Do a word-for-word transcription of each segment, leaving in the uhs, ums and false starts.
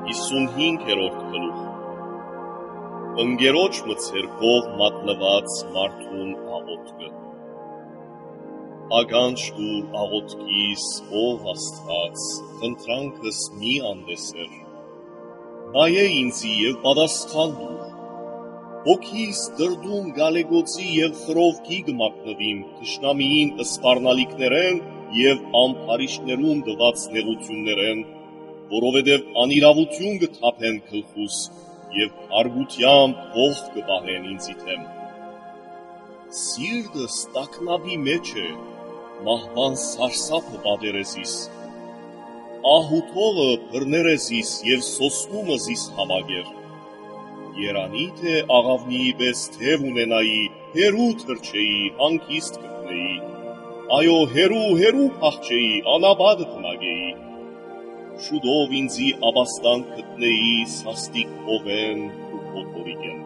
հիսունհինգերորդ գլուխ Ընկերոջ մցերքով մատնված մարդուն աղոթքը Ականջ տուր աղոթքիս, ով Աստված, խնդրանքս մի անդեսեր Նայե ինձի և պատասխան տուր Հոգիս դրդում գալեգոցի և խռովքի կմատնվիմ թշնամիին սպառնալիքներեն և ամբարիշտներում տված նեղություններեն, որովհետև անիրավություն կթափեն գլխուս և հարգությամբ ոխ կպահեն ինձի դեմ։ Սիրտս տագնապի մեջ է, մահվան սարսափը պատերեզիս, ահութողը բռներեզիս և սոսկումը զիս համագեր։ Երանի թե աղավնիի պես թև ունենայի, հերու թռչեի, հանգիստ գտնեի, այո հերու հերու փախչեի, անապատը բնակեի։ Շուտով ինձի ապաստան գտնեի սաստիկ հողեն ու փոթորիկեն։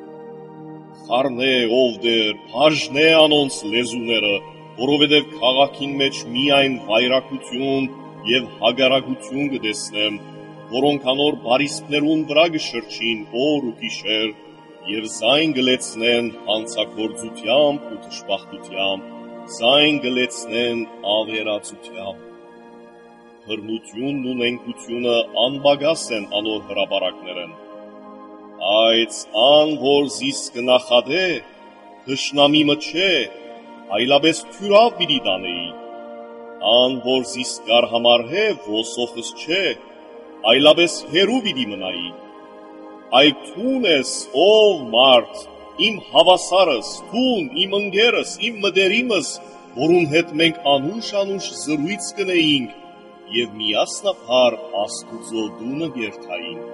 Խառնե ով դեր, բաժնե անոնց լեզուները, որովհետև քաղաքին մեջ միայն վայրագություն և հագարակություն կտեսնեմ, որոնք անոր բարիսպներուն վրա կշրջին օր ու գիշեր և զայն կլեցնեն հանցագործությամբ ու թշպախտությամբ, զայն կլեցնեն ավերածությամբ։ Բռնությունն ու նենգությունը անպակաս են անոր հրապարակներեն, բայց ան որ զիս կնախադե, թշնամիմը չէ, այլապես թյուրավ պիտի տանեի, ան որ զիս կարհամարհե, ոսոխս չէ, այլապես հերու պիտի մնայի։ Այ թուն ես, ով մարդ, իմ հավասարս, թուն, իմ ընկերս, իմ մտերիմս, որուն հետ մենք անուշ-անուշ զրույց կնեինք և միասնաբար Աստուծո տունը կերթայինք։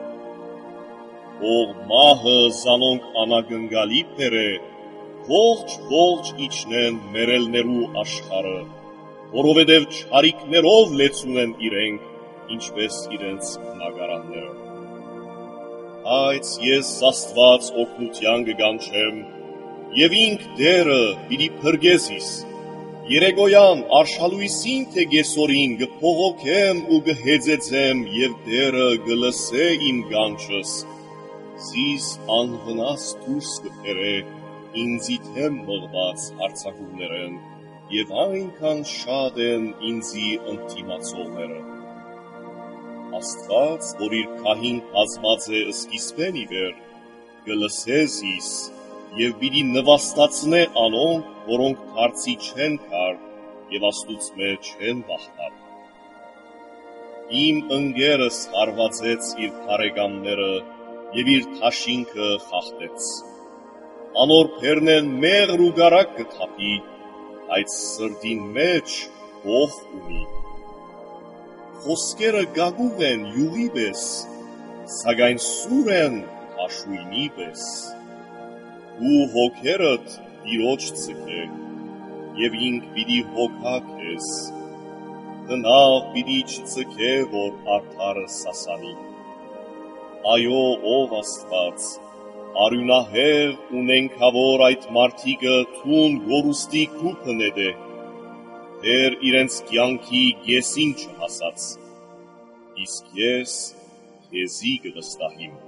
Ող մահը զանոնք անակնկալի բերե, ողջ-ողջ իջնեն մեռելներու աշխարհը, որովհետև չարիքներով լեցուն են իրենք, ինչպես իրենց բնակարանները։ Բայց ես Աստված օգնության կկանչեմ, և ինք դերը պիտի փրկեսիս, երեկոյան արշալույսին թե կեսօրին կփողոքեմ ու կհեծեծեմ և դերը կլսե իմ կանչս, զիս անվնաս դուրս կբերե ինձի դեմ մղված հարձակումներեն և այնքան շատ են ինձի ընդդիմացողները։ Աստված, որ իր քահին կազմած է սկիզբեն ի վեր, կլսե զիս և պիտի նվաստացնե անոնք, որոնք դարձի չեն գար և Աստուծմե չեն վախնար։ Իմ ընկերս հարվածեց իր բարեկամները և իր թաշինքը խախտեց։ Անոր բերնեն մեղր ու կարակ կթափի, բայց սրտին մեջ ոխ ունի։ Խոսքերը գագուղ են յուղի պես, սակայն սուր են հաշույնի պես։ Ու հոգերդ Տիրոջ ձգե, և ինք պիտի հոգա քեզ, հնավ պիտի չձգե, որ արդարը սասանի։ Այո, ով Աստված, արյունահեղ ու նենգավոր այդ մարդիկը թուն գորուստի քուփը նետե, դեռ իրենց կյանքի կեսին չհասած, իսկ ես քեզի կվստահիմ։